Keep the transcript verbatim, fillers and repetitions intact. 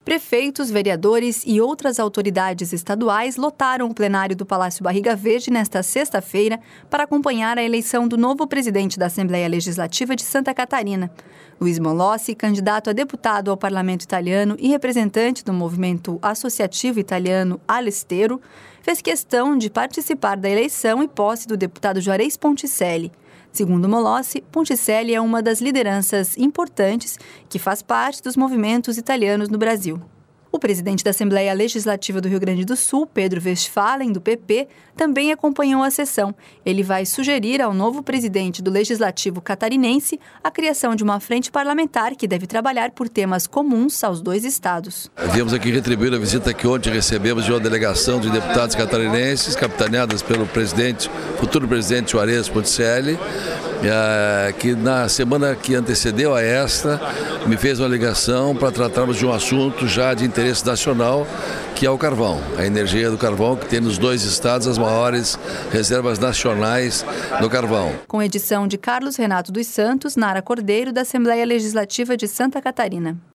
Prefeitos, vereadores e outras autoridades estaduais lotaram o plenário do Palácio Barriga Verde nesta sexta-feira para acompanhar a eleição do novo presidente da Assembleia Legislativa de Santa Catarina. Luiz Molossi, candidato a deputado ao Parlamento Italiano e representante do movimento associativo italiano All'Estero, fez questão de participar da eleição e posse do deputado Juarez Ponticelli. Segundo Molossi, Ponticelli é uma das lideranças importantes que faz parte dos movimentos italianos no Brasil. O presidente da Assembleia Legislativa do Rio Grande do Sul, Pedro Westphalen, do P P, também acompanhou a sessão. Ele vai sugerir ao novo presidente do Legislativo catarinense a criação de uma frente parlamentar que deve trabalhar por temas comuns aos dois estados. Viemos aqui retribuir a visita que ontem recebemos de uma delegação de deputados catarinenses, capitaneadas pelo presidente, futuro presidente Juarez Ponticelli, que na semana que antecedeu a esta me fez uma ligação para tratarmos de um assunto já de interesse nacional, que é o carvão, a energia do carvão, que tem nos dois estados as maiores reservas nacionais do carvão. Com edição de Carlos Renato dos Santos, Nara Cordeiro, da Assembleia Legislativa de Santa Catarina.